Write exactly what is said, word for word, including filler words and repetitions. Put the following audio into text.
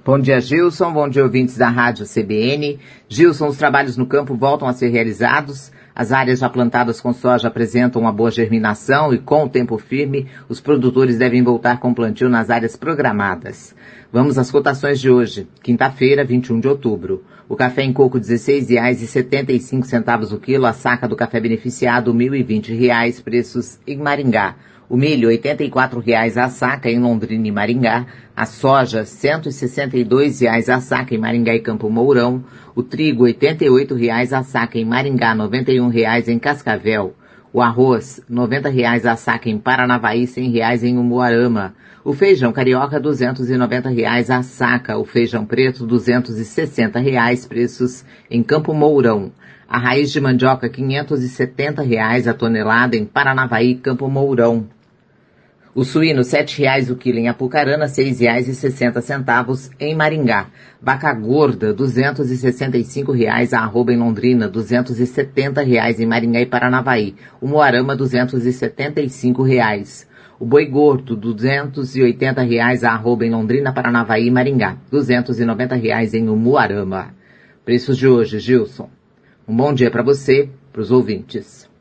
Bom dia, Gilson. Bom dia, ouvintes da Rádio C B N. Gilson, os trabalhos no campo voltam a ser realizados. As áreas já plantadas com soja apresentam uma boa germinação e, com o tempo firme, os produtores devem voltar com plantio nas áreas programadas. Vamos às cotações de hoje, quinta-feira, vinte e um de outubro. O café em coco, dezesseis reais e setenta e cinco centavos o quilo. A saca do café beneficiado, mil e vinte reais, preços em Maringá. O milho, oitenta e quatro reais a saca em Londrina e Maringá. A soja, cento e sessenta e dois reais a saca em Maringá e Campo Mourão. O trigo, oitenta e oito reais a saca em Maringá, noventa e um reais em Cascavel. O arroz, noventa reais a saca em Paranavaí, cem reais em Umuarama. O feijão carioca, duzentos e noventa reais a saca. O feijão preto, duzentos e sessenta reais, preços em Campo Mourão. A raiz de mandioca, quinhentos e setenta reais a tonelada em Paranavaí, Campo Mourão. O suíno, sete reais o quilo em Apucarana, seis reais e sessenta centavos em Maringá. Vaca gorda, duzentos e sessenta e cinco reais a arroba em Londrina, duzentos e setenta reais em Maringá e Paranavaí. O Moarama, duzentos e setenta e cinco reais. O boi gordo, duzentos e oitenta reais a arroba em Londrina, Paranavaí e Maringá, duzentos e noventa reais em Umuarama. Preços de hoje, Gilson. Um bom dia para você, para os ouvintes.